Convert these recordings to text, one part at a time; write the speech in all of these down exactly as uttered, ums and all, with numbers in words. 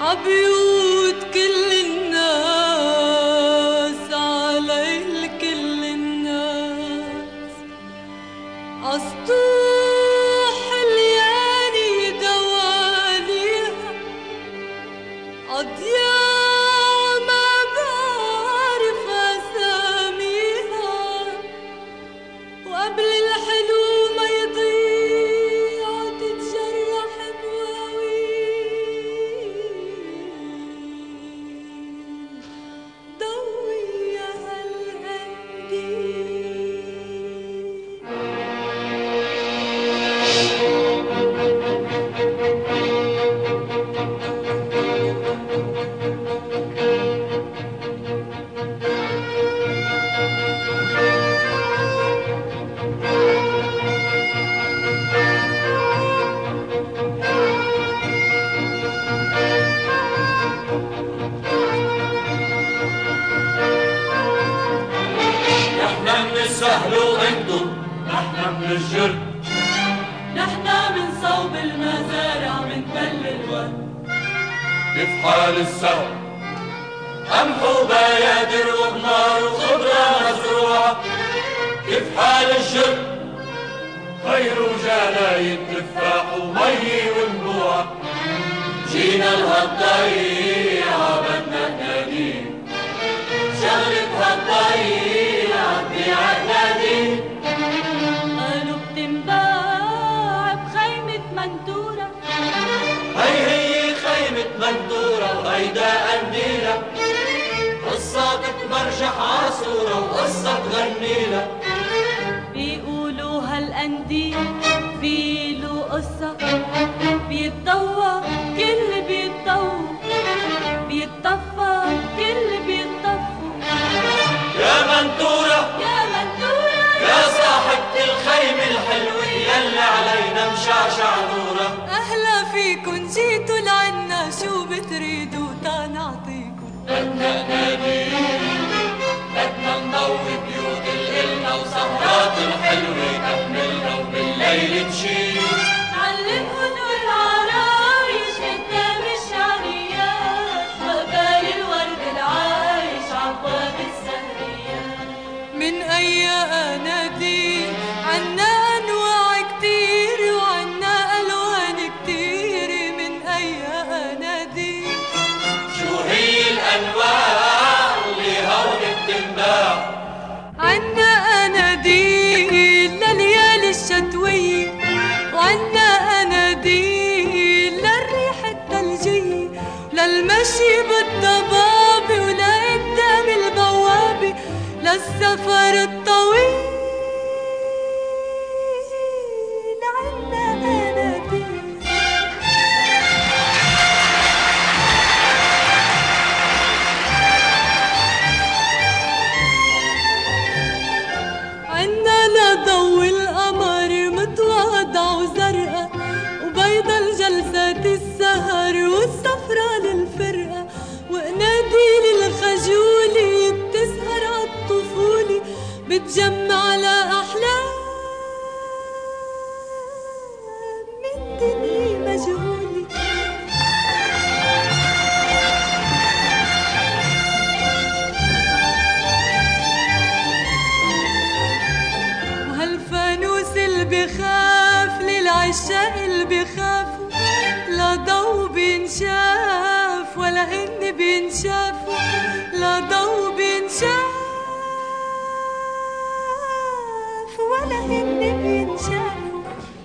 عبيوت كل الناس، على الكل الناس، عسطوح حلياني دواليها، عضياء ما بعرف اساميها، وقبل الحلو ما يضيع تتجرح بواويل، ضوي يا هالقنديل. السهل وانتم نحن من الجر، نحن من صوب المزارع من تل الورد. كيف حال السهل؟ قمح وبيادر وبنار وخضرة مزروعة. كيف حال الجر؟ خير وجلايد تفاح ومي ونبوع. جينا لهالضيعة بدنا نناديه، شغلة هالضيعة تبيع ناديه. قالوا بتنباع بخيمة منتورة، هي هي خيمة منتورة وهيدا قنديلة، قصة تتمرجح عصورة وقصة تغنيلة. بيقولوا هالقنديل فيلو قصة، بيتضوى كل بيتضوى، بيتطفى كل بيتطفوا. يا منتورة يا منتورة يا صاحبة الخيمة الحلوة يلي علينا مشعشع نورة. أهلا فيكن جيتوا لعنا، شو بتريدوا تنعطيكن؟ بدنا نادي، بدنا نضوي بيوت الإلنا وسهرات الحلوة تحملنا وبالليل تشيل. نعلمهن والعرايش قدام الشعريات، وقبال الورد العايش عبواب السهريات. من أي أناديل عنا أنواع كتير وعنا ألوان كتير. من أي أناديل شو هي الأنواع اللي هون بتنباع؟ عنا أناديل لليالي الشتوية، وعنا أناديل للريح الثلجية، للمشي بالضبابة ولقدام البوابة، للسفر الطويل. عنا أناديل عنا لضوء القمر متواضع وزرقاء، وبيضا الجلسات السهر والسفرة للفرقة، وقناديل الخجولة بتسهر عالطفولة، بتجمع لأحلام من دنيا مجهولة. وهالفانوس اللي بخاف للعشاق اللي بخافوا، لا ضو بينشاف ولا هن بينشافوا، لا ضو بينشاف ولا هن بينشافوا.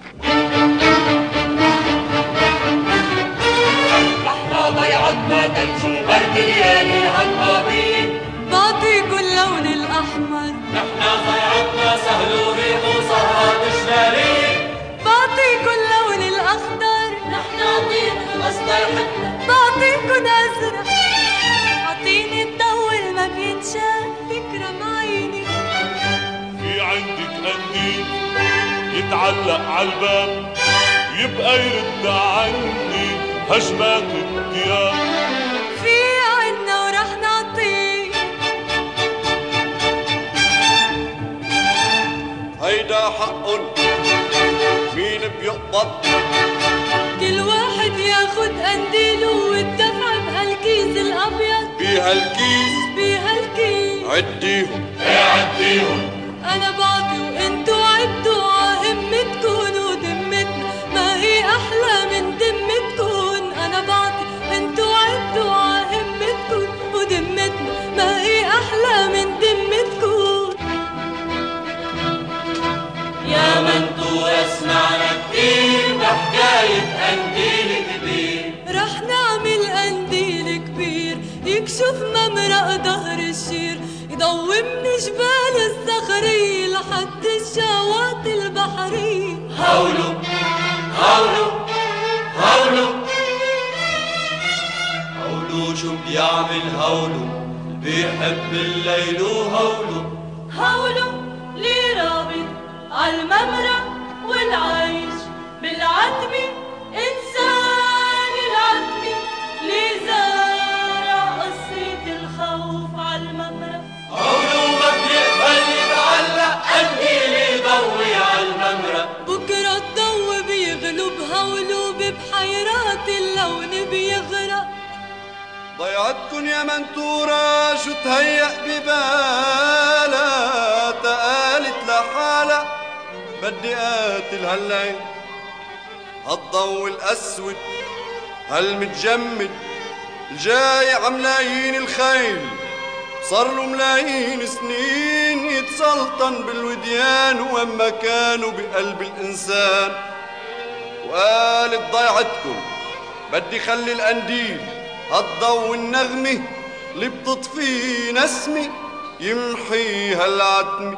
نحنا ضيعتنا تنجو برد ليالي عالطبيب. بعطيكن اللون الأحمر، نحنا ضيعتنا سهل وريح وسهرات شلالية. بعطيكن اللون الأخضر، نحنا طين بس ضيعتنا. بعطيكن أزرق، عطيني الضو اللي ما بينشاف تكرم عيني. في عندك قنديل يتعلق عالباب، يبقى يرد عني هجمات الدياب. في عنا ورح نعطيه، هيدا حقن مين بيقبض؟ كل واحد ياخد قنديله والدفع الكيس الأبيض بهالكيس بهالكيس عديهم ايه عديهم أنا بعطي وإنتو عدوا عهمتكن ودمتنا ما هي أحلى من دمتكن أنا بعطي وإنتو عدوا عهمتكن ودمتنا ما هي أحلى من دمتكن يا منطورة سمعنا كتير بحكاية قنديل كبير رح نعمل قنديل كبير يكشف ممرق ظهر الشير يضوي من جبال الصخرية لحد الشواطئ البحرية هولو هولو هولو هولو شو بيعمل هولو بيحب الليل وهولو هولو لي رابط عالممرق والعيش بالعتمة إنسان العتمة لي زارع قصة الخوف عالممرق هولو ما بيقبل يتعلق قنديل يضوي عالممرق بكرة الضو بيغلب هولو ببحيرات اللون بيغرق ضيعتكن يا منتورة شو تهيأ ببالها تقالت لحالها بدي قاتل هالليل هالضو الأسود هالمتجمد الجاي عملايين الخيل صار له ملايين سنين يتسلطن بالوديان وما كانوا بقلب الإنسان وقالت ضيعتكم بدي خلي القنديل هالضو النغمة اللي بتطفي نسمة يمحي هالعتمة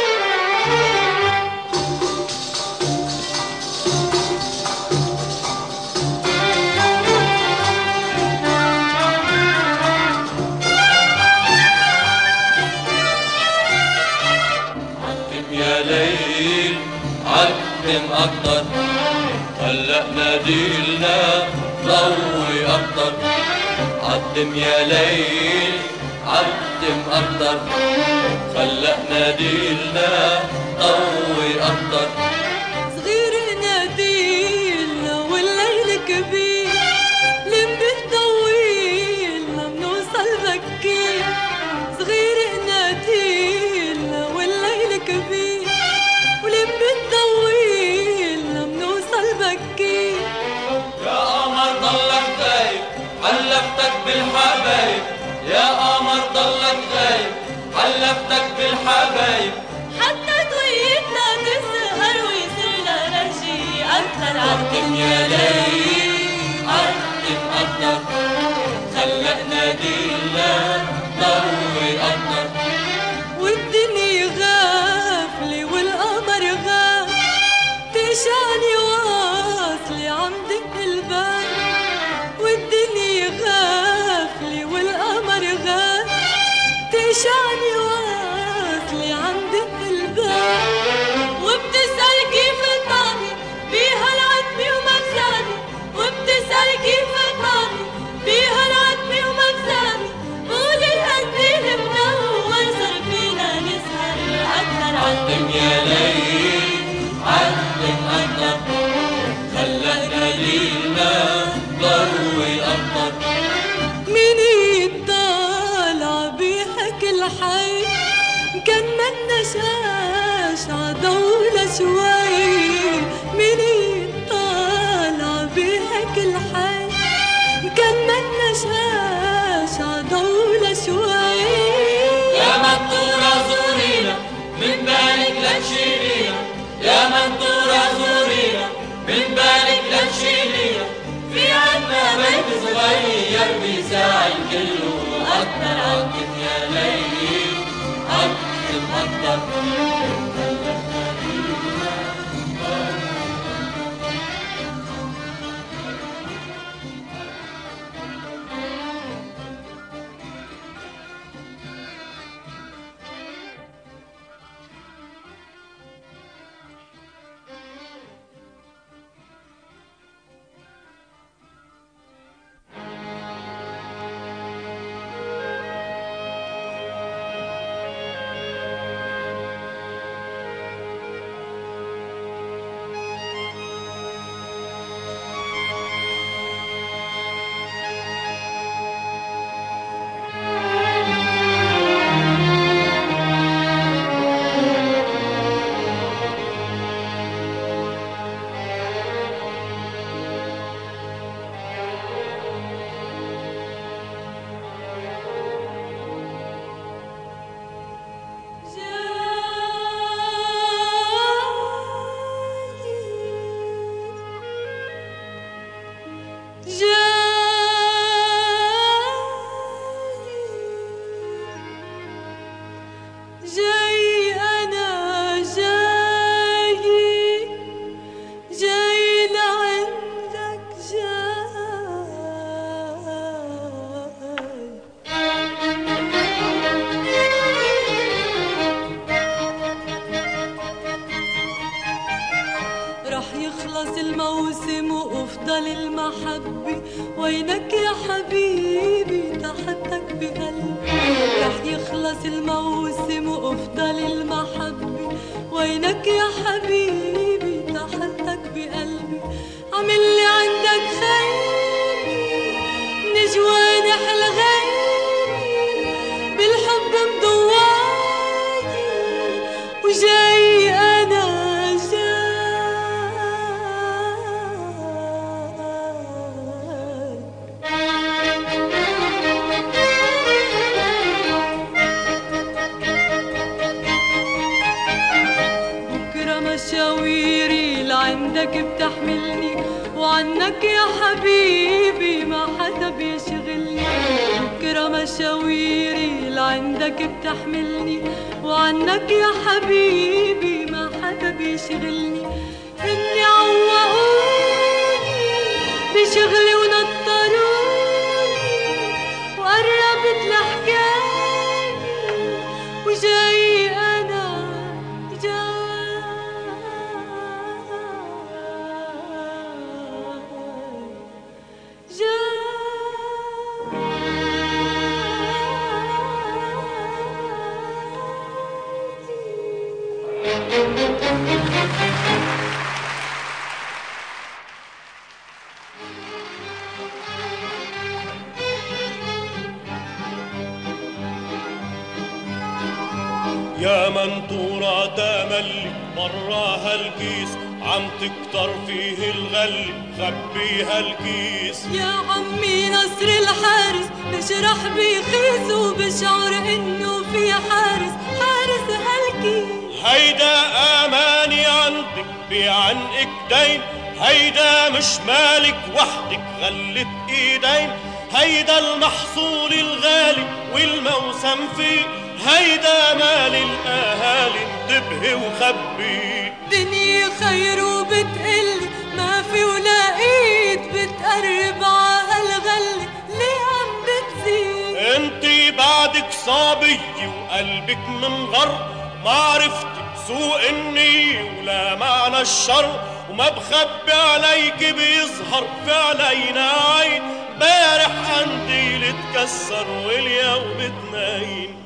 يا ليل عتم أكتر هلأ ناديلنا ضوي أكتر عتم يا ليل عتم أكتر هلأ ناديلنا ضوي أكتر صغير ناديلنا والليل كبير لم بتضويلنا منوصل بكير صغير ناديلنا والليل كبير ولم بتضويلنا منوصل بكير يا قمر ضلك غايب حلفتك بالحبايب يا قمر ضلك غايب حلفتك بالحبايب حتى طويتنا تسهر ويصيرنا نجي أكثر عالكل يا ليل عتم أكتر خلق ناديلنا ضوي أكتر والدنيا غافلة والقمر غاب تشعني واصلة عم دق الباب والدنيا غافلة والقمر غاب تشعني واصلة عم دق الباب وبتسأل كيف طعمي بيها العتمة ومفزاني وبتسأل كيف طعمي بيها العتمة ومفزاني قولي القنديل منور صار فينا نسهر أكثر عتم يا ليل عتم أكتر خلق ناديلنا ضوي أكتر مين يطالع بيحكي الحي كان منا شاش عدولة شوي مين يطالع بيحكي الحي كان منا شاش عدولة شوي يا منطورة زورينا من بالك لا تشيلينا يا منطورة زورينا من بالك لا تشيلينا في عنا بيت صغير بيساعي الكل وأكتر عتم يا ليل عتم أكتر رح يخلص الموسم وافضل المحبة وينك يا حبيبي تحتك بقلبي. رح يخلص الموسم وافضل المحبة وينك يا حبيبي تحتك بقلبي. عملي عندك خيمي من جوانح الغيمي بالحب مضواني وجاي أنا مشاويري لعندك بتحملني وعنك يا حبيبي ما حدا بيشغلني. بكرة مشاويري لعندك بتحملني وعنك يا حبيبي ما حدا بيشغلني. هني عوقوني بشغلي ونطروني وقربت لحكايتي وجاي أنا جاي يا منطورة تملي براها الكيس عم تكتر فيه الغل خبيها الكيس. يا عمي نصر الحارس بشرح بيخيس وبشعر انه في حارس حارس هالكيس. هيدا اماني عندك بعنقك دين، هيدا مش مالك وحدك غلت ايدين، هيدا المحصول الغالي والموسم فيه، هيدا مال الاهالي انتبهي وخبي. دنيا خير وبتقلي ما في ولا ايد بتقرب عالغلة ليه عم بتزيد. انتي بعدك صابية وقلبك منغر، ما عرفتي سوء النية ولا معنى الشر، وما بخبي عليك بيظهر في علينا عين. بارح قنديل تكسر واليوم بتنين.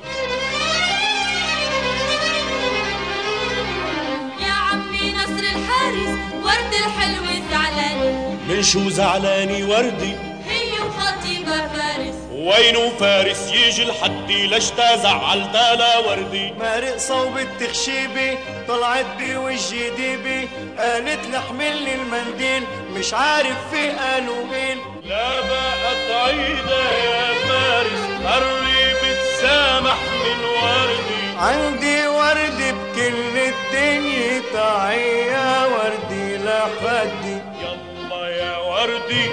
يا عمي نصر الحارس ورد الحلوة زعلاني. من شو زعلاني وردي؟ هي وخطيبها فارس. وينو فارس يجي لحدي لشتا زعلتا لا وردي. مارق صوب التخشيبي طلعت بوجهي ديبي، قالت لحملني المنديل مش عارف في قالوا مين. لا بقى عيدة يا فارس قري بتسامح من وردي. عندي ورد بكل الدنيا تعي يا وردي لحدي. يلا يا وردي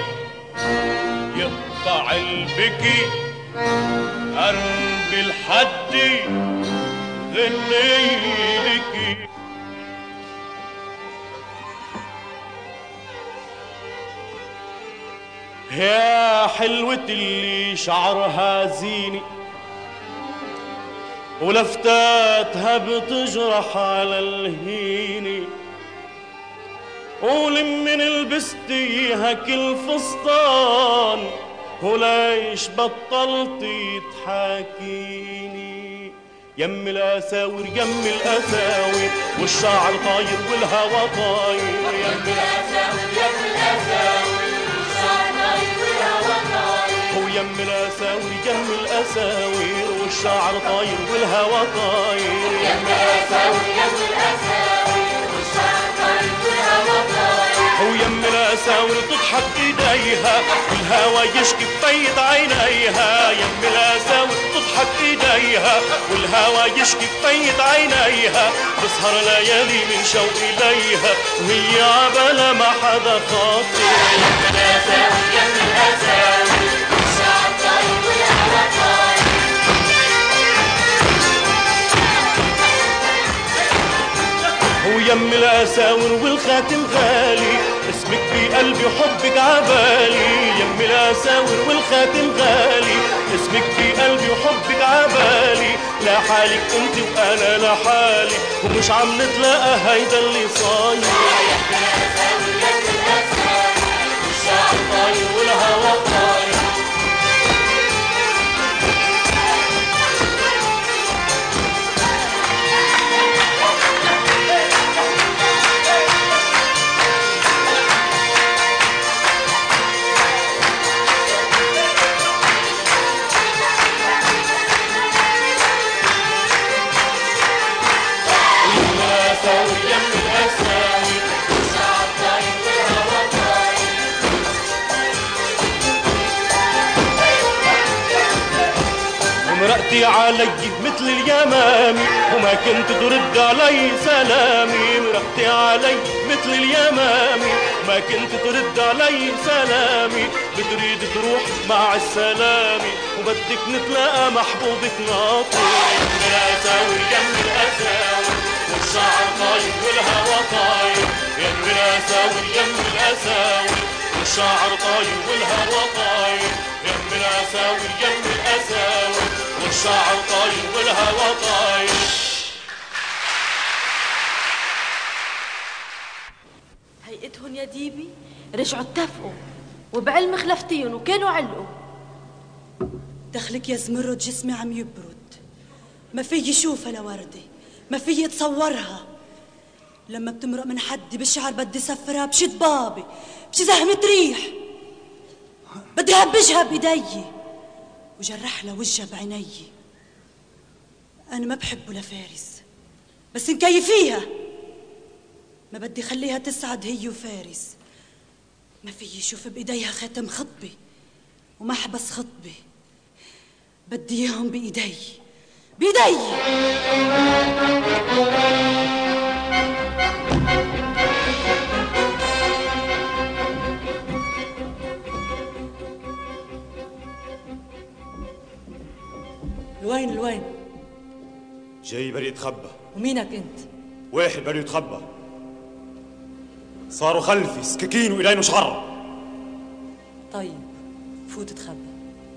يقطع البكي قرب الحدي غني لكي. يا حلوة اللي شعرها زيني ولفتاتها بتجرح على الهيني، ولم من لبستيها كل فستان وليش بطلتي تحاكيني. يم الاساور يم الاساور والشعر طاير والهوى طاير. يم الاساور يم الاساور والشعر طاير والهوى طاير. ويم الاساور يم الاساور والشعر طاير والهوى طاير. يم الاساور يم الاساور والشعر طاير والهوى طاير. ويم الاساور تضحك ايديها والهوى يشكي بفيض عينيها. يم الاساور تضحك ايديها والهوى يشكي بفيض عينيها. تسهر ليالي من شوق اليها وهي عبالة ما حدا خاطر. يم الاساور يم الاساور والشعر طاير والهوى طاير. ويم الاساور والخاتم غالي اسمك في قلبي وحبك عبالي. يم الاساور والخاتم غالي اسمك في قلبي وحبك عبالي. لا حالك انت وانا لا حالي ومش عم نتلاقى هيدا اللي صاير. علي مثل اليمامي وما كنت ترد علي سلامي، مرقتي علي مثل اليمامي ما كنت ترد علي سلامي، بتريد تروح مع السلامي وبدك نتلاقى محبوبك ناطر. الأساور يم الأساور والشعر طاير والهوى طاير، يم الأساور يم الأساور والشعر طاير والهوى طاير، يم الأساور يم الأساور والشعر طاير والهوى طاير. هيئتهم يا ديبي رجعوا اتفقوا وبعلم خلفتيهم وكانوا علقوا. دخلك يا زمرد جسمي عم يبرد، ما في شوفها لوردة، ما في اتصورها. لما بتمرق من حدي بالشعر بدي سفرها بشد بابي بشي زهمة ريح، بدي هبجها بايدي وجرح لها وجهها بعيني. انا ما بحبه لفارس بس مكيفيها، ما بدي خليها تسعد هي وفارس. ما في يشوف بايديها خاتم خطبه ومحبس خطبه، بدي اياهم بايدي بايدي. الوين الوين؟ جاي بري اتخبى. ومينك انت؟ واحد بري يتخبى، صاروا خلفي سكاكين وإلين وشعر. طيب فوت اتخبى.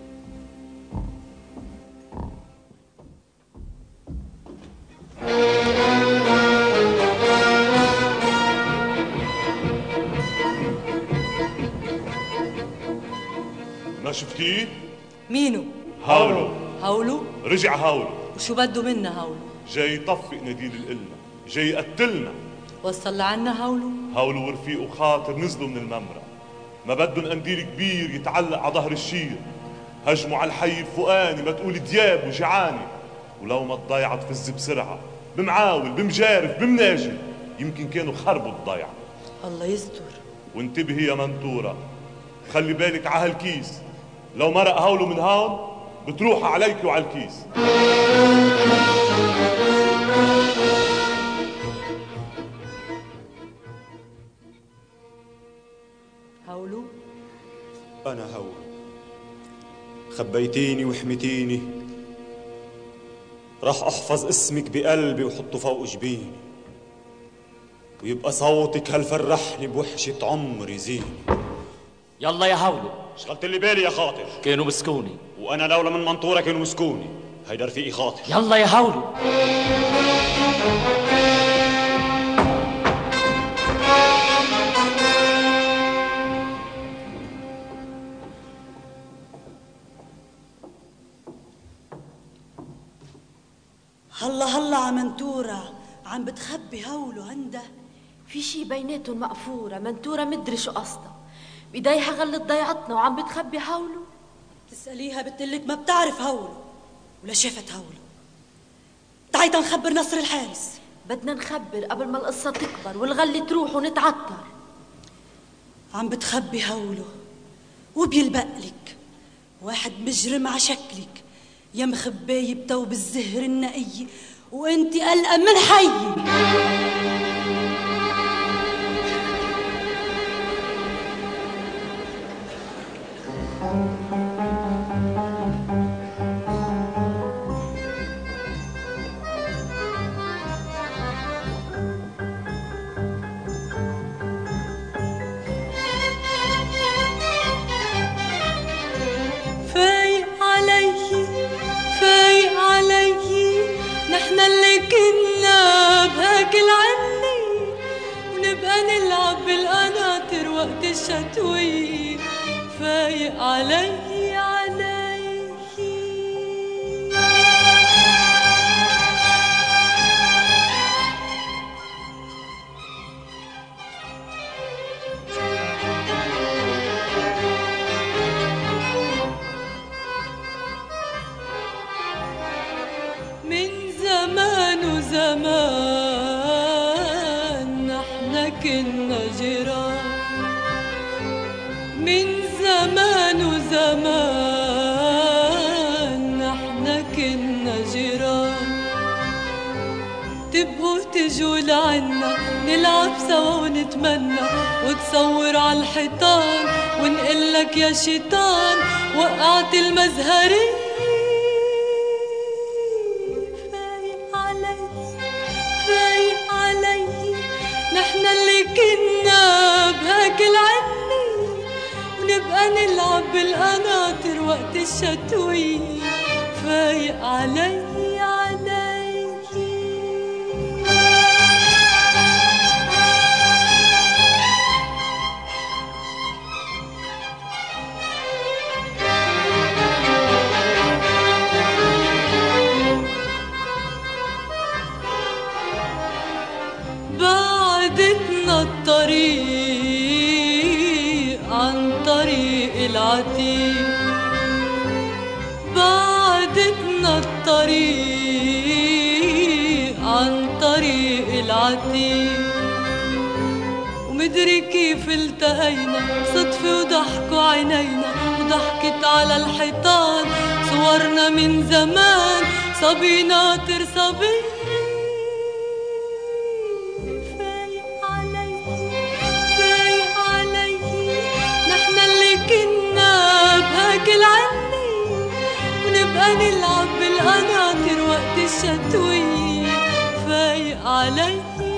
ما شفتيه؟ مينو؟ هاولو. هاولو؟ رجع هاولو. وشو بده منا هاولو؟ جاي يطفق نديل القلنا، جاي يقتلنا. وصل لعنا هاولو؟ هاولو ورفيقه خاطر نزلوا من الممرة، ما بدهم قنديل كبير يتعلق على ظهر الشير. هجموا على الحي الفوقاني ما تقول دياب وجعاني، ولو ما الضيعة تفز بسرعة بمعاول بمجارف بمناجل يمكن كانوا خربوا الضيعة. الله يستر. وانتبهي يا منطورة، خلي بالك على هالكيس، لو مرق هاولو من هون بتروح عليك وعلى الكيس. هاولو؟ أنا هاولو، خبيتيني وحميتيني، راح أحفظ اسمك بقلبي وحطه فوق جبيني، ويبقى صوتك هالفرحني بوحشة عمري زيني. يلا يا هاولو. شغلت اللي بالي يا خاطر. كانوا مسكوني وأنا لولا من منطورة كانوا مسكوني. هيدا رفيقي خاطر. يلا يا هاولو. هلا هلا عمنتورة عم بتخبي هاولو عنده. في شي بيناتهم مقفورة، منتورة مدري شو قصدها، بإيديها غلت ضيعتنا وعم بتخبي هاولو. تسأليها بتقلك ما بتعرف هاولو ولا شافت هاولو. تعي تنخبر نصر الحارس. بدنا نخبر قبل ما القصة تكبر والغلة تروح ونتعطر. عم بتخبي هاولو وبيلبقلك واحد مجرم عشكلك، يا مخباية بتوب الزهر النقي وانتي قلقة من حي. نحن اللي كنا بهاك العني ونبقى نلعب بالقناطر وقت الشتوية. فايق علي علي زمان نحن كنا جيران، من زمان وزمان نحن كنا وتبقوا تجوا لعنا نلعب سوا ونتمنى وتصور عالحيطان ونقلك يا شيطان وقعت المزهرية فايق علي فايق علي نحنا اللي كنا بهاك العني ونبقى نلعب بالقناطر وقت الشتوية فايق علي علي بعدتنا الطريق عن طريق العتيق بعدتنا الطريق عن طريق العتيق ومدري كيف التقينا صدفة وضحكوا عينينا وضحكت على الحيطان صورنا من زمان صبي ناطر صبي فايق علي فايق علي نحنا اللي كنا بهاك العني ونبقى نلعب بالقناطر وقت الشتوية فايق علي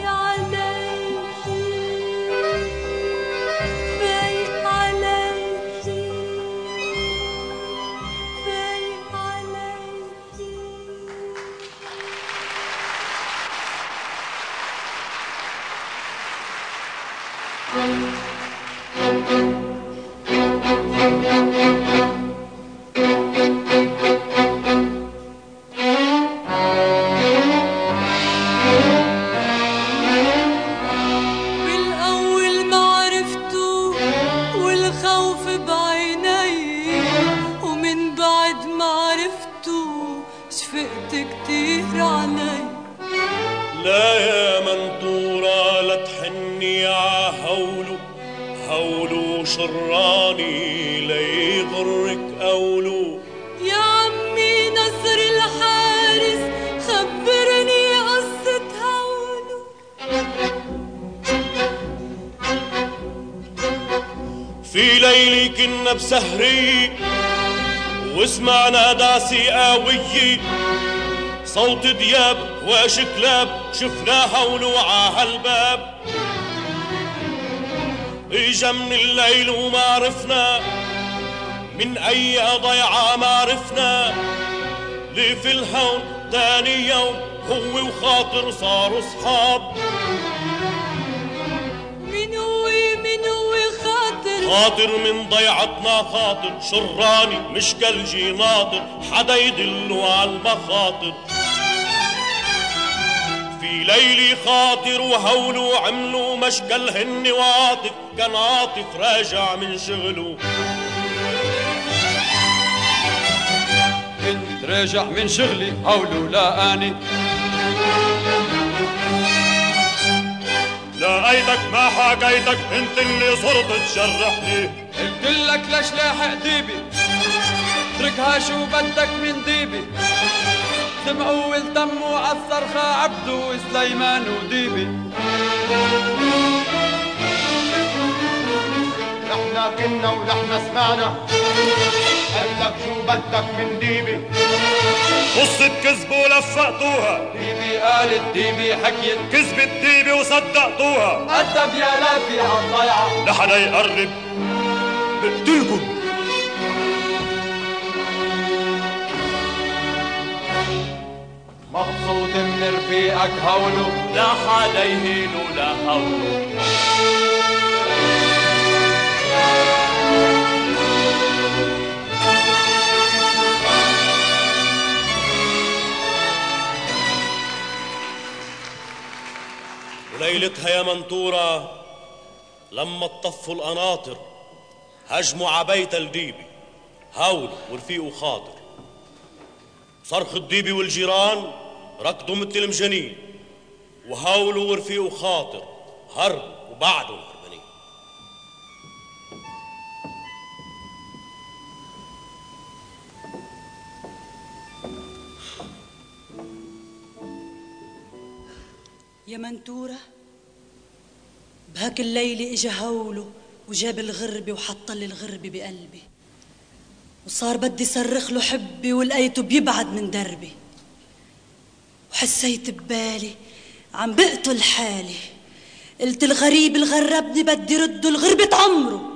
بالأول ما عرفتو والخوف بعيني ومن بعد ما عرفتو شفقت كتير علي لا يا منطورة لا تحني عهولو هولو شراني ليغرك قولو يا عمي نصر الحارس خبرني قصة هولو في ليلي كنا بسهري وسمعنا داسي قاوية صوت دياب واش كلاب شفنا هولو عهالباب اجا من الليل وما عرفنا من اي ضيعة ما عرفنا لي في الهون تاني يوم هو وخاطر صاروا صحاب من هو من هو خاطر خاطر من ضيعتنا خاطر شراني مش كالجي ناطر حدا يدلو عالمخاطر في ليلي خاطر وهولو عملوا مشكلهن وعاطف كان عاطف راجع من شغله كنت راجع من شغلي هولو لاقاني لقيتك ما حكيتك انت اللي صرت تجرحني قلت لك ليش لاحق ديبي اتركها شو بدك من ديبي مقول تمو عالصرخة عبدو وسليمان وديبي نحنا كنا ونحنا سمعنا قالك شو بدك من ديبي قصة كذب ولفقتوها ديبي قالت ديبي حكيت كذبت ديبي وصدقتوها أدب يا لافي عالضيعة لحدا يقرب بقتلكم مبسوط من رفيقك هولو لا حدا يهينه لا هولو وليلتها يا منطورة لما اطفوا القناطر هجموا عبيت الديبي هول ورفيقه خاطر صرخ الديبي والجيران ركضوا مثل المجانين وهولوا ورفيقه خاطر هربوا وبعدوا هربانين. يا منتورة بهاك الليلة اجا هوله وجاب الغربة وحطلي الغربة بقلبي، وصار بدي صرخ له حبي ولقيته بيبعد من دربي، وحسيت ببالي عم بقتل حالي، قلت الغريب الغربني بدي رده لغربة عمره.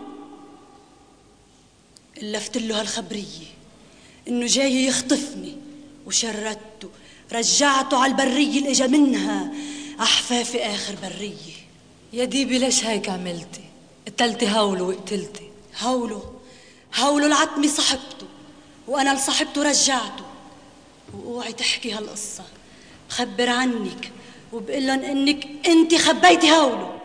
قلفت له هالخبرية انه جاي يخطفني وشردته، رجعته على البرية اللي اجا منها احفافي اخر برية. يا ديبي ليش هيك عملتي؟ قتلتي هولو وقتلتي. هولو هولو العتمي صاحبته وانا لصاحبته رجعته. واوعي تحكي هالقصة، بخبر عنك وبقلن انك انت خبيتي هولو.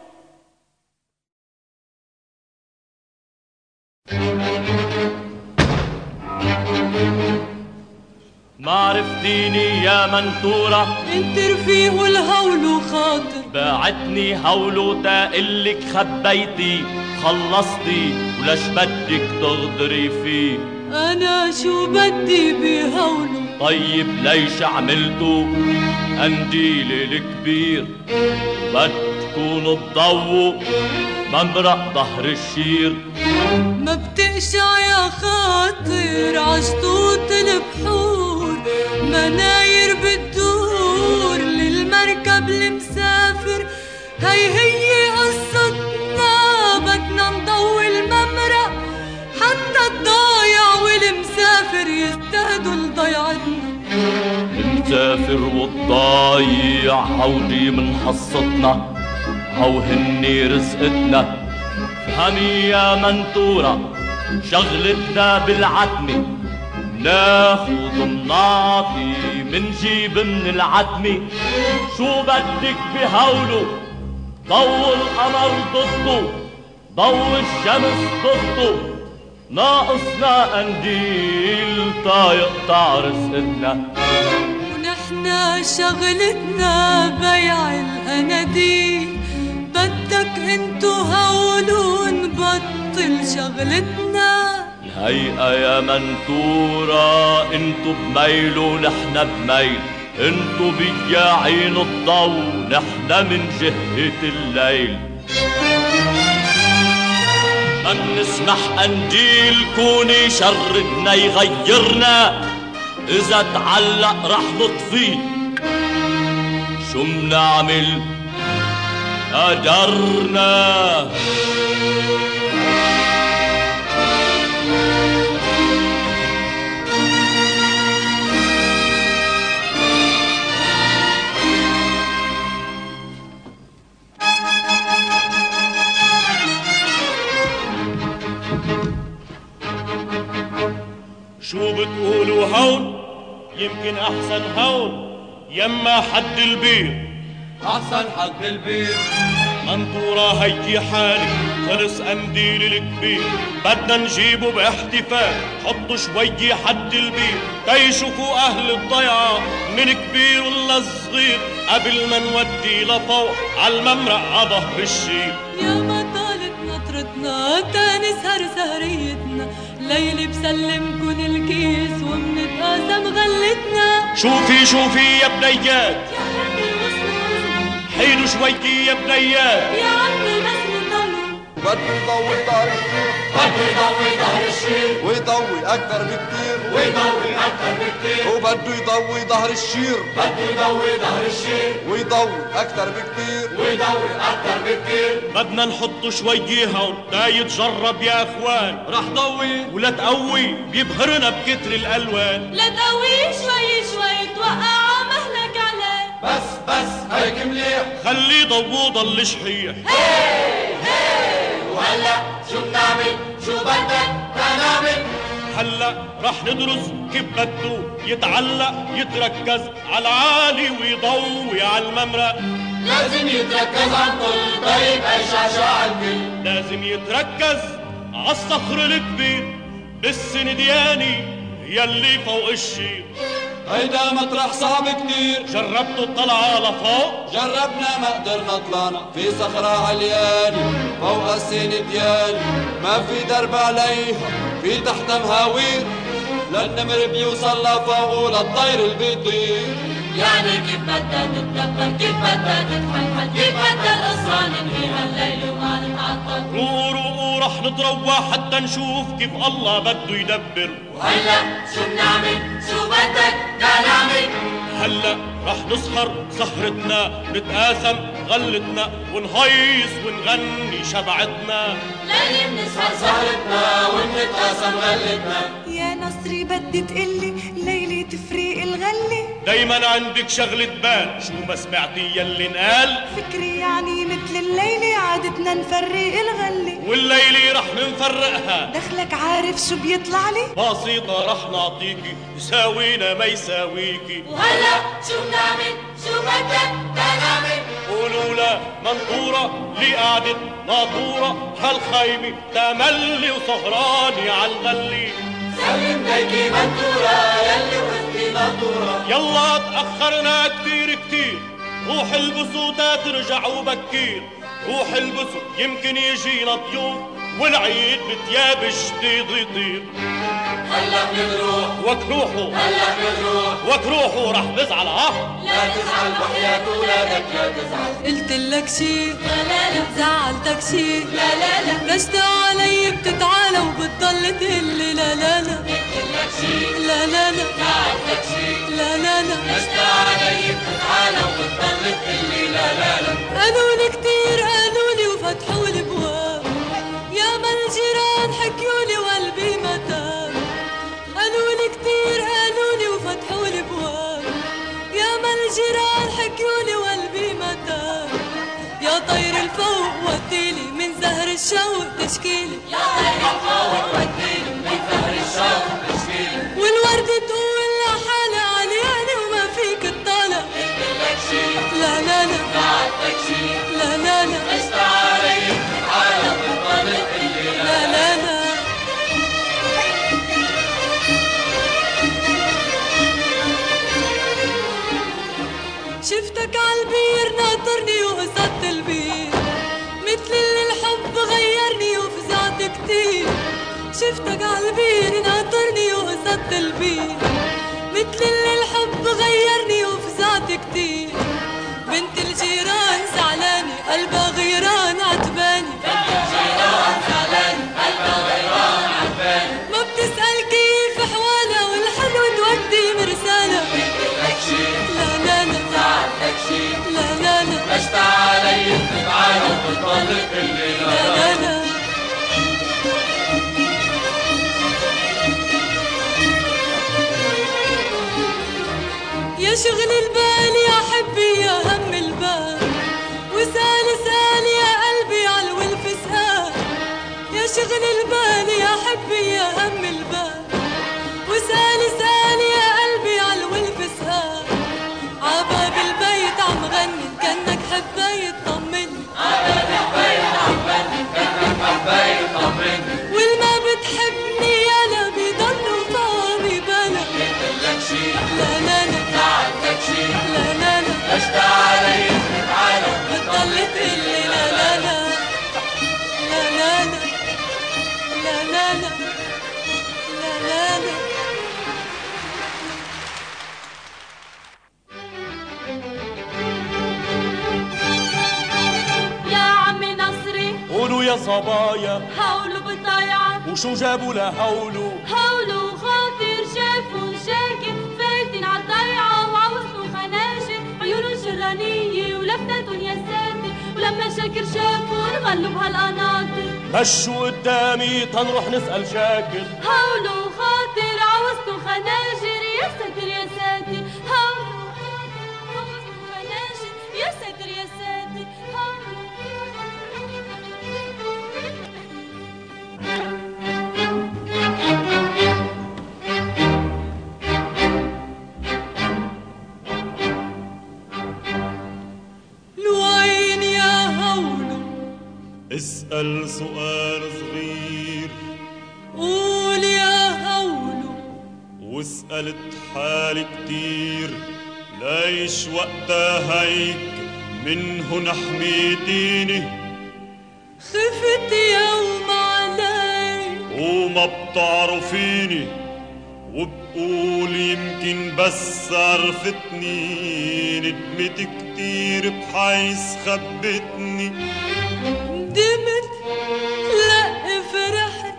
ما عرفتيني يا منتورة، انت رفيق والهولو خاطر، باعتني هولو تقلك خبيتي خلصتي، وليش بدك تغدري فيه؟ انا شو بدي بهولو؟ طيب ليش عملتوا قنديل الكبير؟ بدكن تضووا ممرق ظهر الشير، ما بتقشع يا خاطر عشطوط البحور، مناير بتدور للمركب المسافر، هي هي قصتنا بدنا نضوي الممرق حتى الضايع والمسافر يستهدوا لضيعتنا. المسافر والضايع هودي من حصتنا، هو هني رزقتنا. فهمي يا منتورة شغلتنا بالعتمة، ناخد منعطي منجيب من العتمة. شو بدك بهولو؟ ضو القمر ضده، ضو الشمس ضده، ناقصنا قنديل تا يقطع رزقتنا. ونحنا شغلتنا بيع القناديل، بدك انتو هولو نبطل شغلتنا. الهيئة يا منتورة انتو بميل ونحنا بميل، انتو بياعين الضو نحنا من جهة الليل. ما بنسمح قنديل كوني شردنا يغيرنا، إذا تعلق رح نطفيه. شو منعمل؟ قدرنا. شو بتقولوا هون؟ يمكن أحسن هون يما حد البير. أحسن حد البير. منطورة هيجي حالي خلص قنديل الكبير، بدنا نجيبه باحتفال، حطوا شوي حد البير تيشوفوا أهل الضيعة من كبير ولا صغير، قبل ما نودي لفوق عالممرق عظهر الشير. يا ما طالت نطرتنا تا نسهر سهريتنا، ليلي بسلمكن الكيس ومنتقاسم غلتنا. شوفي شوفي يا بنيات، يا حبي وصلوا حيلوا شوي يا بنيات، يا عمي بس نضلوا. بده يضوي ظهر الشير، بده يضوي ظهر الشير، ويضوي أكتر بكتير، ويضوي أكتر بكتير، وبده يضوي ظهر الشير، بده يضوي ظهر الشير، ويضوي أكتر بكتير، ويضوي أكتر بكتير. بدنا نحط شوي هون دا يتجرب يا اخوان، رح ضوي ولا تقوي بيبهرنا بكتر الالوان. لا تقوي شوي شوي توقع مهلك عليه، بس بس هيك مليح، خليه ضو ضل شحيح. وهلا شو بنعمل؟ شو بدك تنعمل؟ هلا رح ندرس كيف بده يتعلق يتركز على العالي ويضوي على الممرق. لازم يتركز على الكل، طيب هيشعشع الكل. لازم يتركز على الصخر الكبير بالسندياني يلي فوق الشير. هيدا مطرح صعب كتير، جربتوا الطلعة لفوق؟ جربنا ما قدرنا طلعنا في صخرة علياني فوق السندياني، ما في درب عليها في تحتها مهاوير، للنمر بيوصل لفوق وللطير اللي بيطير. يعني كيف بدها تتدبر كيف بدها تتحلحل كيف بدها القصة ننهيها الليل وما نتعطل روقوا روقوا رح نتروح حتى نشوف كيف الله بده يدبر وهلا شو بنعمل شو بدك تعال نعمل هلا رح نسهر سهرتنا نتقاسم غلتنا ونهيص ونغني شبعتنا ليلي بنسهر سهرتنا ونتقاسم غلتنا يا نصري بدي تقلي ليلي تفريق الغلة دايما عندك شغلة بال شو ما سمعتي يلي نقال فكري يعني مثل الليلة عادتنا نفرق الغلة والليلة رح نفرقها دخلك عارف شو بيطلع لي بسيطة رح نعطيكي يساوينا ما يساويكي وهلا شو بنعمل شو بدك تعال نعمل قولوا لا منطورة لي قعدت ناطورة هالخيمة تملي وسهراني عالغلي سلم ليكي منطورة يلي وقفتي منطورة يلا تأخرنا كتير كتير روح البسوا تا ترجعوا بكير روح البسوا يمكن يجينا ضيوف والعيد بتياب جديد يطير هلا بنروح وك روحوا هلا بنروح وك روحوا رح نزعل ها لا تزعل وحياة ولادك لا تزعل قلت لك شي لا لا لا زعلتك شي لا لا لا رشت علي بتتعالى وبتضل تقلي لا لا لا قلتلك شي لا لا لا زعلتك شي لا لا لا رشت علي بتتعالى وبتضل تقلي لا لا لا قالولي كتير قالولي وفتحولي بواب يا ما الجيران حكيولي وقلبي متاب قالولي كتير قالولي وفتحولي بواب يا ما الجيران حكيولي وقلبي متاب يا طير الفوق وديلي من زهر الشوق تشكيلي يا طير الفوق وديلي من زهر الشوق تشكيلي والورد تقول لحالة علياني وما فيك تطالع قلتلك شي لا لا لا زعلتك شي لا لا لا رشت علي بتتعالى وبتضل تقلي لا لا لا شفتك عالبير ناطرني وقصدت البير مثل اللي الحب غيرني وفزعت كتير شفتك عالبير ناطرني وقصدت البير مثل اللي الحب غيرني وفزعت كتير بنت الجيران زعلانة قلبها غيران عتباني بنت الجيران زعلانة قلبها غيران عتباني ما بتسأل كيف حوالها والحلو تودي مرسالة قلتلك شي لا لا لا زعلتك شي لا لا لا رشت علي بتتعالى وبتضل تقلي لا لا لا لا يا شغل البال يا حبي يا هم البال وسال سال يا قلبي على الفسقان يا شغل البال يا حبي يا هم البال وسال سال يا قلبي على الفسقان عباب البيت عم غني كأنك حباية طمني عباب البيت عم غني كأنك حباية طمني والما بتحبني يالا بيضلوا طعمي بلا قلتلك شي لا لا لا زعلتك شي لا لا لا رشت علي بتتعالى بتضل تقلي لا لا لا لا لا لا لا لا لا لا لا لا يا عمي نصري قولوا يا صبايا هولوا بالضيعة وشو جابوا لهولوا هولوا خاطر شافوا شاكر فايتين عالضيعة وعوزنوا خناشر عيونهم شرانية ولفتاتهم يا ساتر ولما شاكر شافوا انغلوا بهالقناطر مشوا قدامي تنروح نسأل شاكر هولوا خاطر عوزنوا خناجر يا ساتر يا ساتر هولوا عوزنوا خناجر يا ساتر يا ساتر هولوا الوين يا هولو اسأل سؤال صغير قول يا هولو وسألت حالي كتير ليش وقتها هيك منه نحميتيني خفت يوم علي وما بتعرفيني وبقول يمكن بس عرفتني ندمت كتير بحيث خبتني. ندمت لا فرحت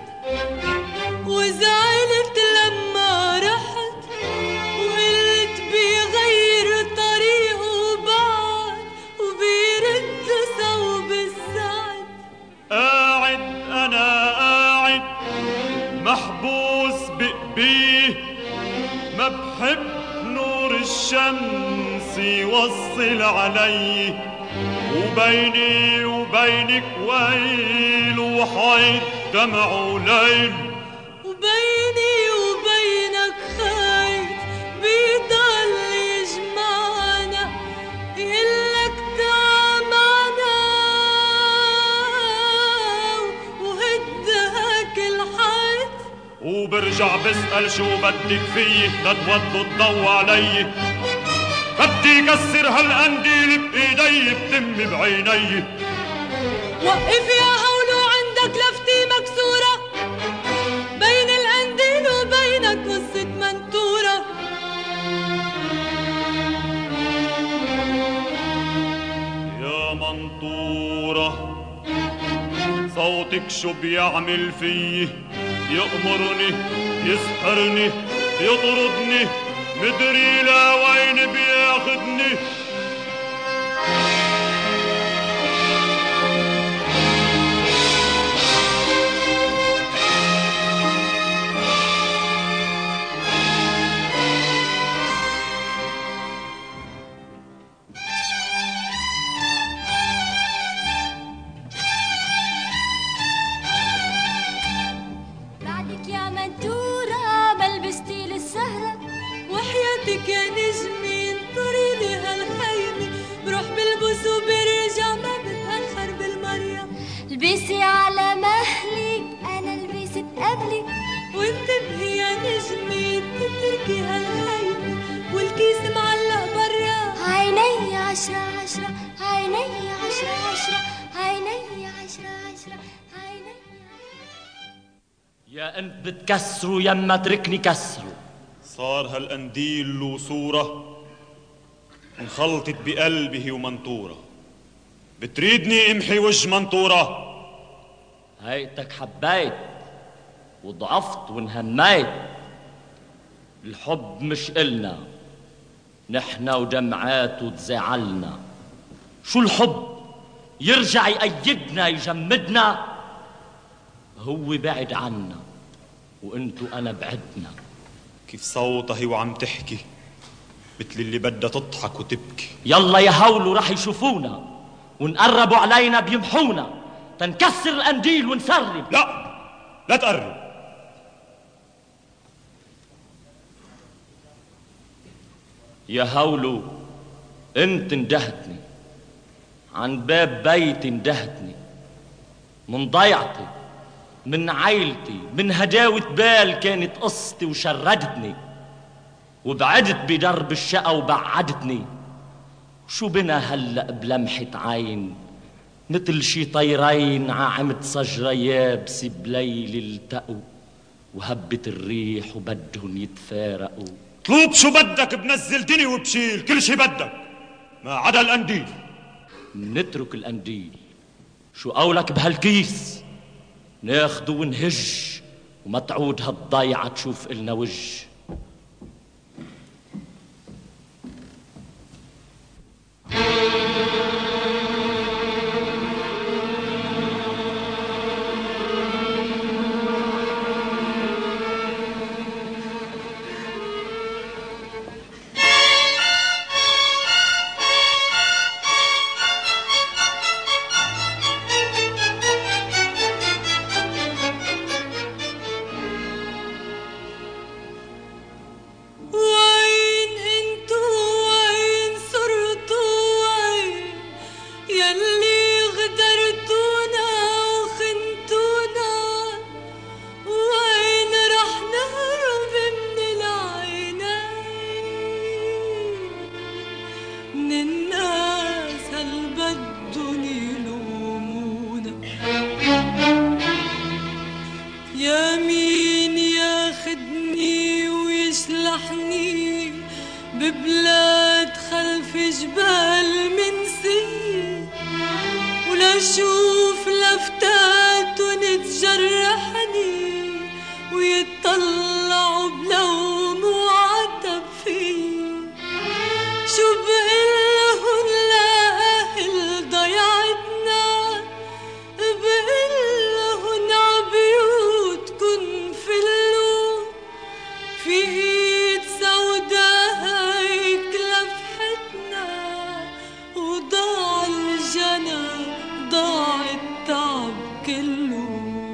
وزعلت لما رحت وقلت بيغير طريقه بعد وبيرد صوب السعد. قاعد أنا قاعد محبوس بقبيه ما بحب نور الشمس يوصل علي وبيني وبينك ويل وحيط دمع ليل وبيني وبينك خيط بيضل يجمعنا يقلك تعا معنا وهد هاك الحيط. وبرجع بسأل شو بدك فيه تتوضوا الضو علي. بدي كسر هالقنديل بإيدي بتم بعيني. وقف يا هولو عندك لفتي مكسورة بين القنديل وبينك قصة منتورة. يا منطورة صوتك شو بيعمل فيي؟ يأمرني يسحرني يطردني مدري لا وين بياخدني. بعدك يا منتورة بلبستي للسهرة وحياتك يا نجمي انطري لي هالخيمة بروح بلبس وبرجع ما بتأخر بالمريم. لبسي على مهلك أنا لبست قبلك وانتبهي يا نجمي تتركي هالخيمة والكيس معلق برا. عيني عشرة عشرة عيني عشرة عشرة عيني عشرة عشرة عيني يا انت بتكسروا يما تركني كسروا. صار هالقنديل له صورة انخلطت بقلبه ومنطورة. بتريدني امحي وجه منطورة؟ هيتك حبيت وضعفت وانهميت. الحب مش إلنا نحنا وجمعات وتزعلنا. شو الحب يرجع يأيدنا يجمدنا؟ هو بعد عنا وانتو انا بعدنا. كيف صوتها وعم تحكي مثل اللي بدها تضحك وتبكي. يلا يا هولو رح يشوفونا ونقربوا علينا بيمحونا تنكسر القنديل ونسرب. لا لا تقرب. يا هولو انت اندهتني عن باب بيتي اندهتني من ضيعتي من عيلتي من هداوة بال كانت قصتي وشردتني وبعدت بدرب الشقا وبعدتني. شو بنا هلأ بلمحة عين مثل شي طيرين ععمت صجرة يابسة بليل التقوا وهبت الريح وبدهن يتفارقوا. طلوب شو بدك بنزلتني وبشيل كل شي بدك ما عدا القنديل. نترك القنديل شو قولك بهالكيس ناخدو ونهج وما تعود هالضيعة تشوف إلنا وجه. ببلاد خلف جبال منسية، ولشوف لفتاتن تجرحني ويتطلعوا بلوم وعتب فيي. شو بقلهن لأهل ضيعتنا، بقلهن عبيوتكن فلو، في ايد سودا هيك لفحتنا، وضاع الجنى ضاع التعب كله.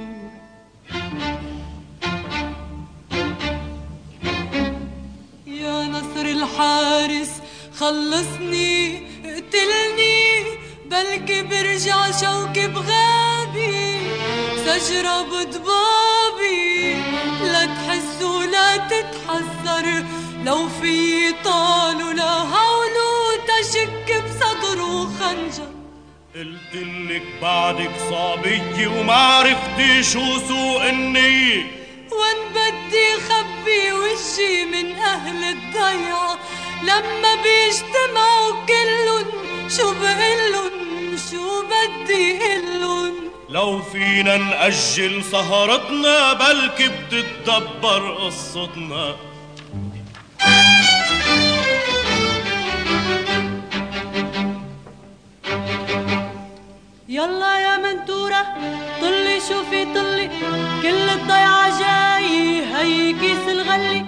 يا نصر الحارس خلصني اقتلني، بلكي برجع شوكي بغابي سجرة بضبابي، لا تحس ولا تتحذر لو في طال ولا هول تشك بصدره خنجر. قلتلك بعدك صبية وما عرفتي شو سوء النية، وان بدي خبي وجهي من أهل الضيعة لما بيجتمعوا كلن، شو بقلن شو بدي قلن. لو فينا نأجل سهرتنا بلكي بتتدبر قصتنا. يلا يا منتورة طلي شوفي طلي، كل الضيعة جاي هي كيس الغلي.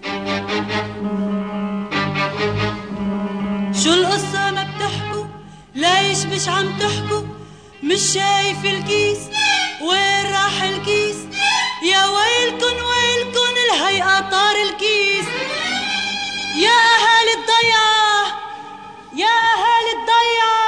شو القصة ما بتحكوا؟ ليش مش عم تحكوا؟ مش شايف الكيس؟ وين راح الكيس؟ يا ويلكن ويلكن الهيئة طار الكيس. يا أهالي الضيعة يا أهالي الضيعة،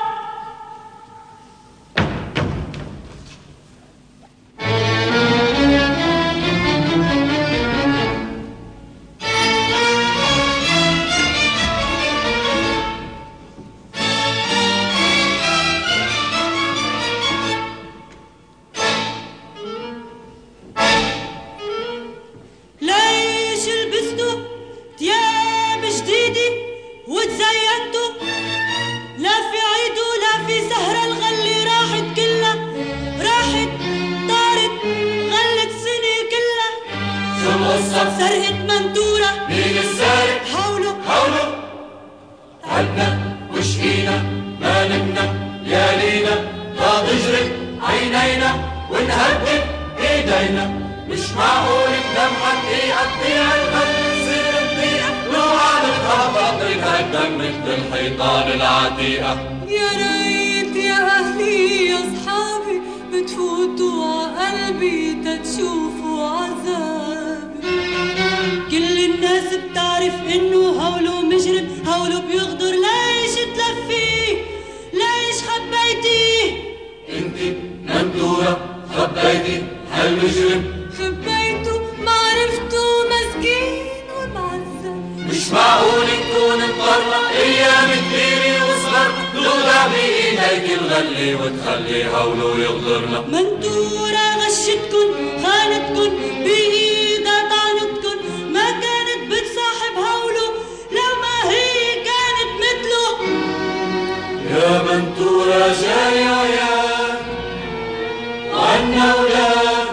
ليش لبستوا تياب جديدة وتزينتوا؟ لا في عيد ولا في سهرة، الغلة راحت كلها، راحت طارت غلت سنة كلها. شو القصة؟ سرقت منتورة. مين السارق؟ حاولوا حاولوا تعبنا وشقينا ما نمنا ليالينا، لا تجري عينينا ونهدد ايدينا. مش معقول ننام حقيقة تبيع الغل نصير نبيع، نوعى نتخبط نتهدم مثل الحيطان العتيقة. يا ريت يا أهلي يا أصحابي بتفوتوا عقلبي تتشوفوا عذابي. كل الناس بتعرف انه هولو مجرم، هولو بيغدر. ليش تلفيه؟ ليش خبيتيه؟ انتي منتورة خبيتي هالمجرم، خبيته معرفته مسكين ومعذب. مش معقول نكون مضطرة ايام كبيرة وصغرنا نوضع بايديك الغلة وتخلي هولو يغدرنا. منتورة غشتكن خانتكن بإيدها طعنتكن، ما كانت بتصاحب هولو لما هي كانت مثله. يا منتورة جاي عيال وعنا أولاد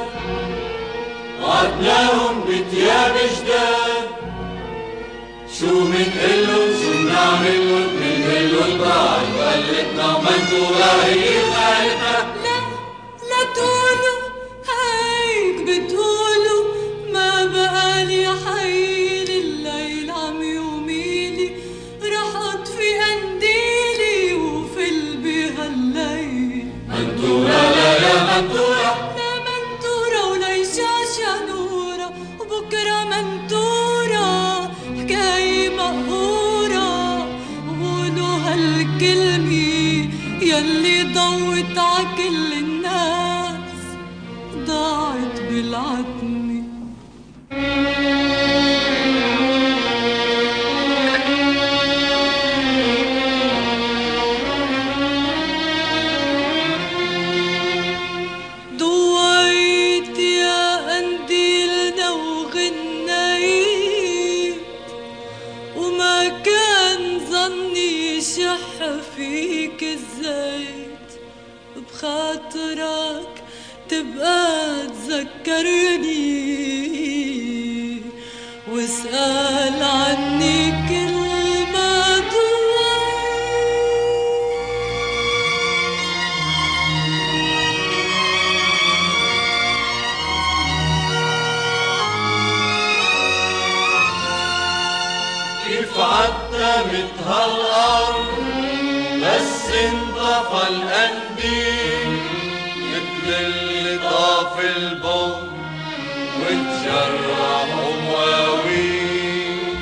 وعدناهم بتياب جداد، شو منقلن شو منعملن منقلن بعد وقلتنا منتورة هي خالتنا. لا لا تقولوا هيك بتقولوا، ما بقالي حيل الليل عم يوميلي، رح اطفي قنديلي وفل بهالليل. منتورة لا يا منتورة، لا منتورة وليشاش يا نورة، وبكرة منتورة حكاية مقهورة. وقولوا هالكلمة يلي ضوت عكل الناس ضاعت بالعتمة. ضويت يا قنديلنا وغنيت وما تبقى تذكرني واسأل عني كل ما ضوي. كيف عتمت هالأرض بس انطفى القنديل مثل اللي طاف البوم وتجرح مواويل.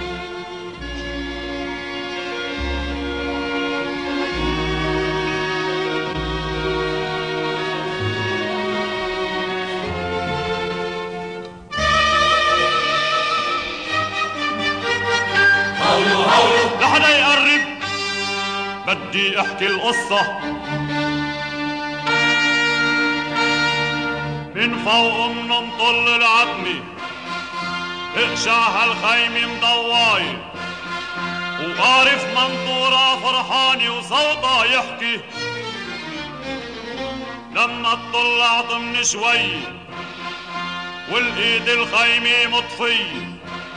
هولو هولو لحدا يقرب بدي احكي القصة من فوق منطل العتمة اقشع هالخيمة مضواي وقارف منطورة فرحانة وصوتها يحكي. لما اطلعت من شوي والايد الخيمة مطفية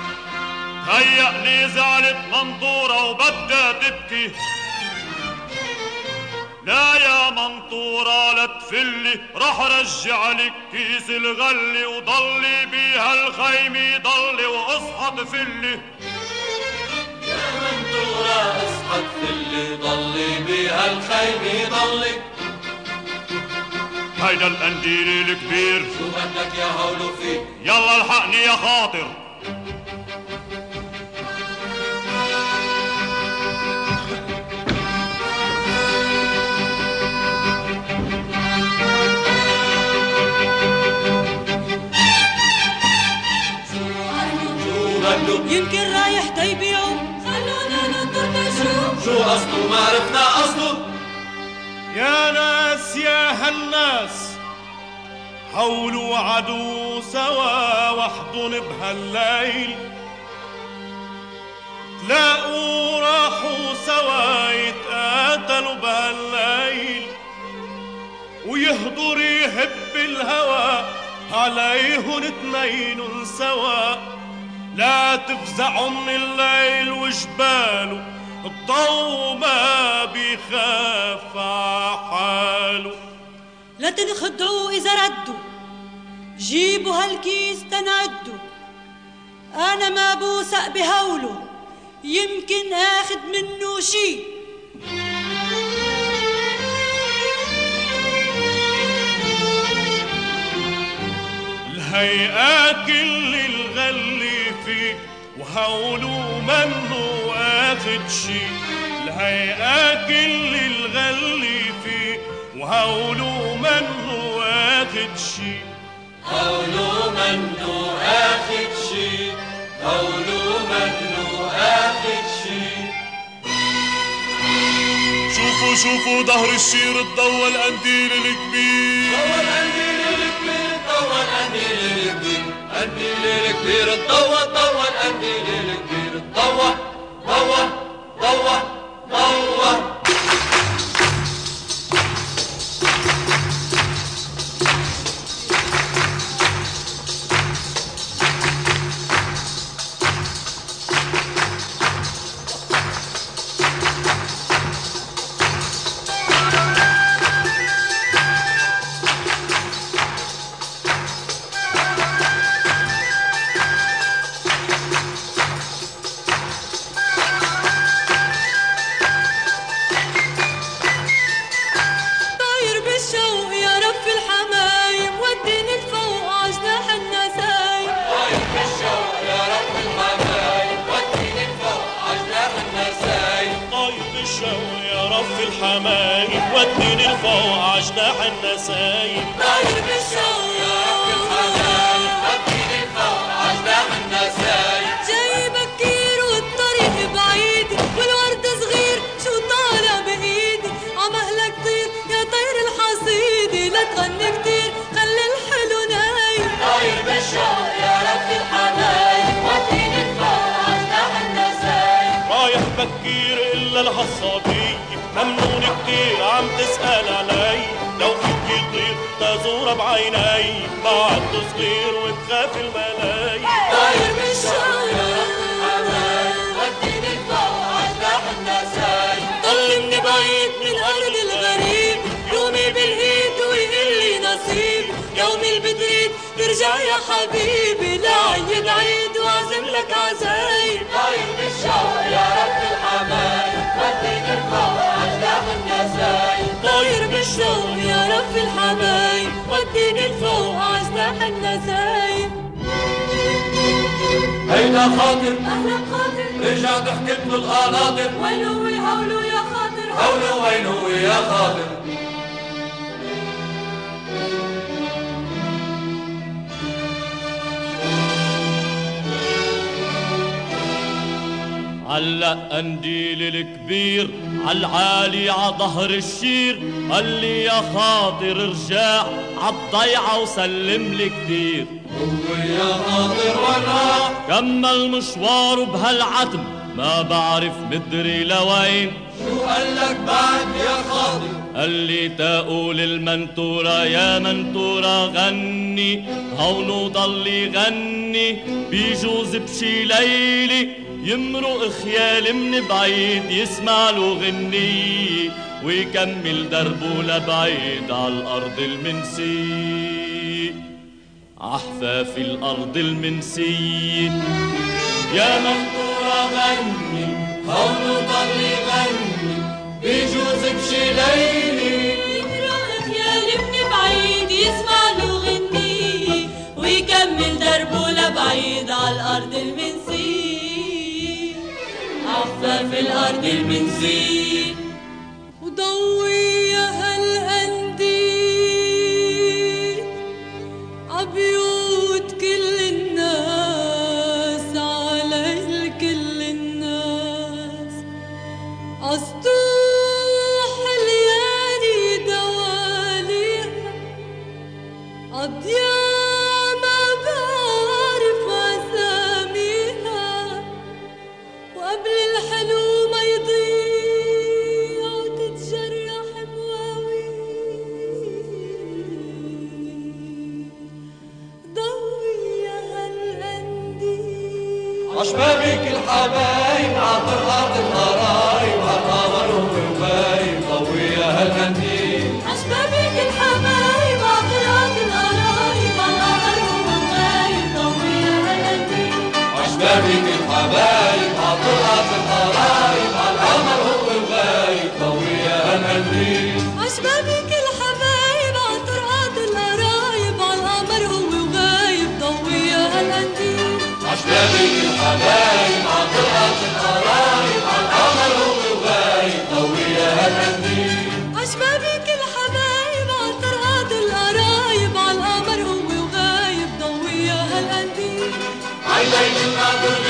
هيألي زعلت منطورة وبدها تبكي. لا يا منطورة لا تفلي رح رجع لك كيس الغلي وضلي بيها الخيمة ضلي واصحى تفلي. يا منطورة اصحى تفلي ضلي بيها الخيمة ضلي. هيدا القنديل الكبير شو بدك يا هولو فيه يلا الحقني يا خاطر. يمكن رايح تيبيعه خلونا ننظر نشوف شو قصده ما عرفنا قصده. يا ناس يا هالناس هولو عدو سوا وحدن بهالليل تلاقوا راحوا سوا يتقاتلوا بهالليل ويهضر يهب الهوى عليهن اتنين سوا. لا تفزعوا من الليل وجباله الضو ما بيخاف عحاله. لا تنخدعوا إذا ردوا جيبوا هالكيس تنعدوا. أنا ما بوثق بهوله يمكن آخد منه شي. الهيئة كل الغلي فيه وهولو منه آخد شي. الهيئة كل الغلي فيه وهولو منه آخد شي. هولو منه آخد شي هولو منه آخد شي. شوفوا شوفوا ظهر الشير الضوى القنديل الكبير ضوى القنديل الكبير ضوى القنديل الكبير قنديل الكبير الضوى ضوى القنديل الكبير الضوى ضوى ضوى ضوى. الحمايم وديني لفوق عجناح النسايم. طاير بالشوق يا رب الحمايم وديني لفوق عجناح النسايم. جاي بكير والطريق بعيد والورد صغير شو طالع بايدي عمهلك طير يا طير الحصيدي لا تغني كتير خلي الحلو نايم. طاير بالشوق يا رب الحمايم وديني لفوق عجناح النسايم. رايح بكير الا الهالصبية ممنون كتير عم تسأل علي لو فيك يطير تزور بعيني بعد صغير وتخاف الملاي. طاير بالشوق يا حماي وديني لفوق عالساح النساي. طلمني بعيد من أرض الغريب يومي بالإيد ويقلي نصيب. يومي اللي بتريد ترجع يا حبيبي لعيد عيد وعزم لك عزايم. طاير بالشوق يا رب الحماي وديني لفوق عالساح النساي. طاير بالشوق يا رب الحماي وديني لفوق عالساح النساي. هيدا خاطر أهلا خاطر رجعت حكيت له القناطر. وينو ويهولو يا خاطر هولو وينو يا خاطر. علق قنديل الكبير عالعالي عظهر الشير. قال لي يا خاطر ارجع عالضيعة وسلم لي كتير. هو يا خاطر وين راح؟ كمل مشواره بهالعتم ما بعرف مدري لوين. شو قالك بعد يا خاطر؟ قال لي تقول المنتورة يا منتورة غني هون وضلي غني. بيجوز بشي ليلي يمرق خيال من بعيد يسمع له غني ويكمل دربه لبعيد عالأرض المنسي عحفاف الأرض المنسي. يا منتورة غني هون وضلي غني بيجوز بشي ليلي يمرق خيال من بعيد يسمع له غني ويكمل دربه لبعيد عالأرض المنسي عفاف الأرض المنسي. وضوي يا هالقنديل عبيوت كل الناس على كل الناس عسطوح ليالي دواليها عضياء ما بعرف أساميها. وقبل الحلو ما يضيع وتتجرح مواويل ضوي يا هالقنديل. عشبابك الحبايب عالطرقات الغرايب عالقمر وغايب ضوي يا هالقنديل. عشبابك الحبايب عالطرقات القرايب عالقمر وغايب ضوي يا هالقنديل. عشبابك الحبايب عالطرقات الغرايب عالقمر وغايب ضوي يا هالقنديل. عشبابك الحبايب عالطرقات القرايب عالقمر هو وغايب ضوي يا هالقنديل. عشبابك الحبايب عالطرقات الغرايب عالقمر وغايب ضوي يا هالقنديل. عشبابك الحبايب عالطرقات القرايب عالقمر هو وغايب ضوي يا هالقنديل. عينيك الناظر